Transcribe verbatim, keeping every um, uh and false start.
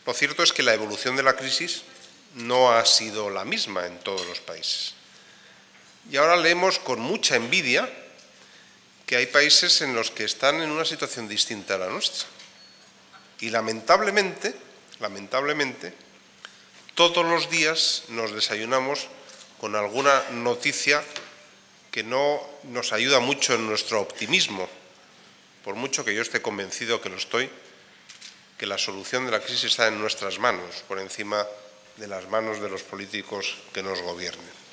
Lo cierto es que la evolución de la crisis no ha sido la misma en todos los países. Y ahora leemos con mucha envidia que hay países en los que están en una situación distinta a la nuestra. Y lamentablemente, lamentablemente, todos los días nos desayunamos con alguna noticia que no nos ayuda mucho en nuestro optimismo, por mucho que yo esté convencido que lo estoy, que la solución de la crisis está en nuestras manos, por encima de las manos de los políticos que nos gobiernen.